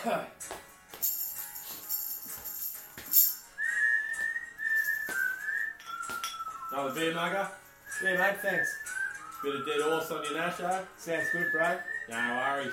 Another beer, Mugger? Yeah, mate, thanks. Bit of dead horse on your nash, eh? Sounds good, bro. No worries.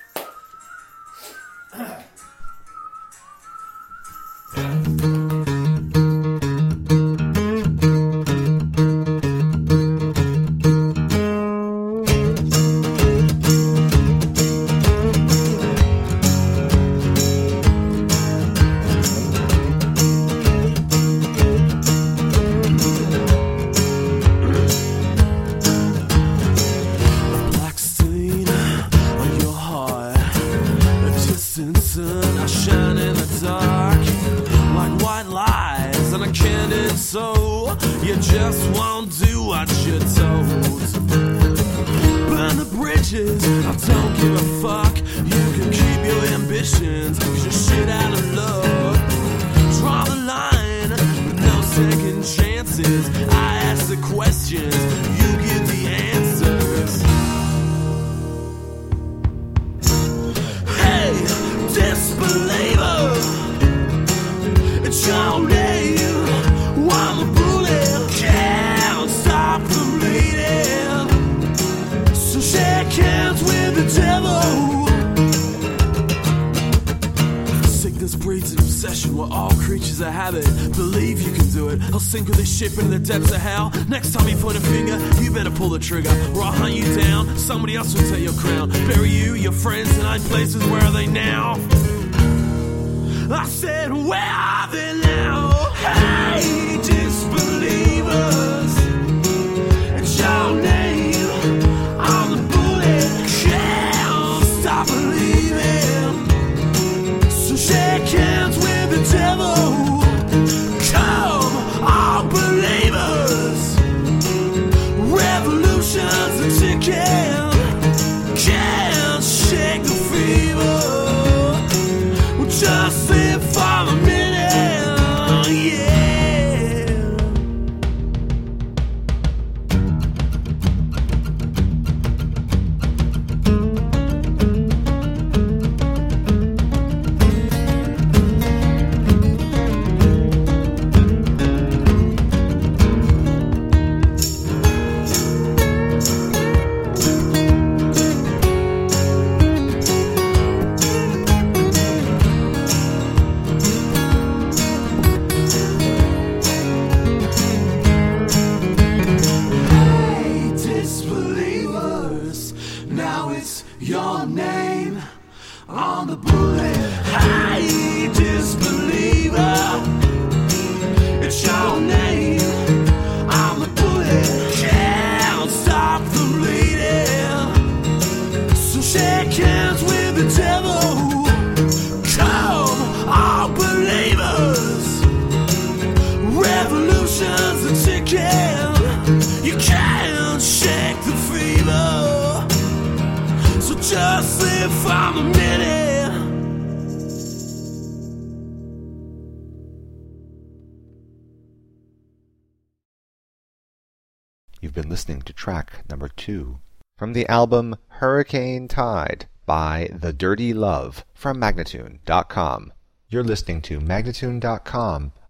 Ship into the depths of hell. Next time you point a finger, you better pull the trigger, or I'll hunt you down. Somebody else will take your crown. Bury you, your friends in 8 places. Where are they now? I said, where are they now? Hey, disbelievers, it's your name on the bullet. Can't stop believing. So shake hands with the devil. Believers, revolutions are ticking. Can't shake the fever. We'll just live for a minute, yeah. You've been listening to track number 2 from the album Hurricane Tide by The Dirty Love from Magnatune.com. You're listening to Magnatune.com,